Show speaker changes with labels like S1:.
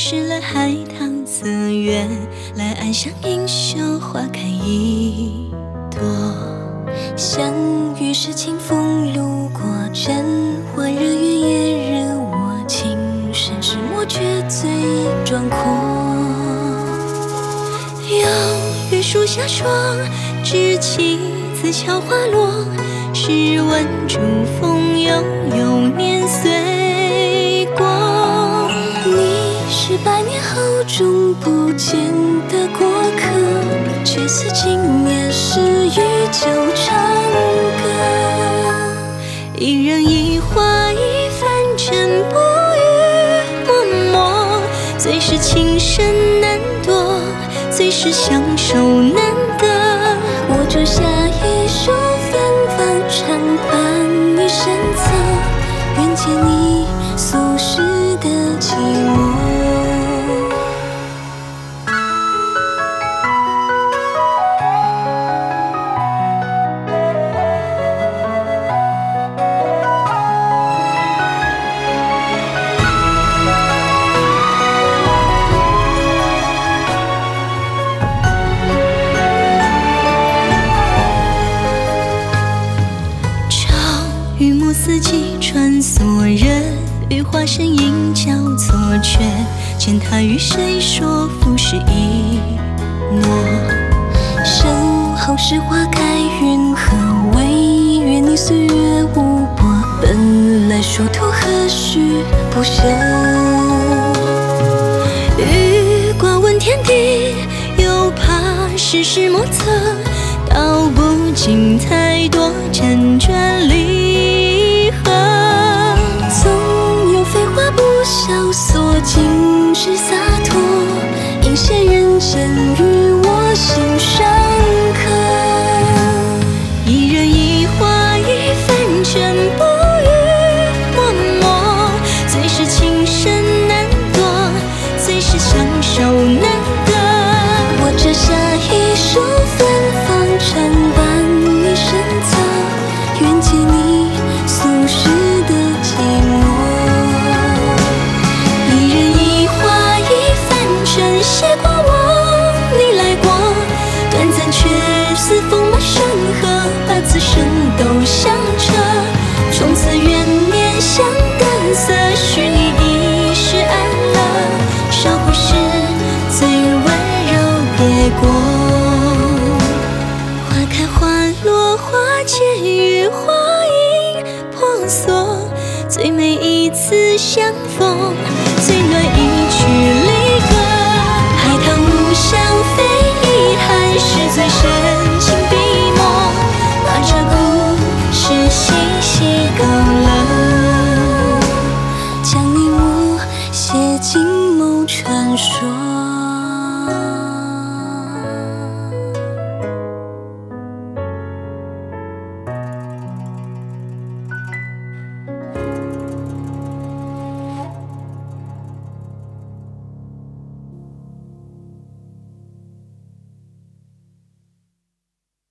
S1: 湿了海棠色月，来暗香盈袖，花开一朵。相遇时清风路过，真火日月也惹我，情深是莫绝最壮阔。又遇树下霜，知棋自敲花落。试问竹风悠悠，年岁过。你是百年后终不见的过客，却似今夜是与酒长歌。一人一花一凡尘，不语默默。最是情深难夺，最是相守难得。我折下一首芬芳长伴你身侧，愿解你俗世的寂寞。雨幕四季穿梭，人与花身影交错，却见他与谁说浮世一诺。身后是花开云河，唯愿你岁月无波。本来殊途何须不舍？欲挂问天地，又怕世事莫测。道不尽太多辗转离合，总有飞花不萧索，尽是洒脱。应写人间与我心上刻。一人一花一凡尘，不语默默。最是情深难夺，最是相守难得。我折下一首芬芳长伴你身侧，愿解你俗世的寂寞。一人一花一凡尘，写过往你来过，短暂却似风马山河，把此生都相彻。从此缘念相淡色，许你一世安乐。烧灰时最温柔别过。花开花落，花结与花影婆娑。最美一次相逢，最暖一曲离歌。海棠无香非遗憾，是最深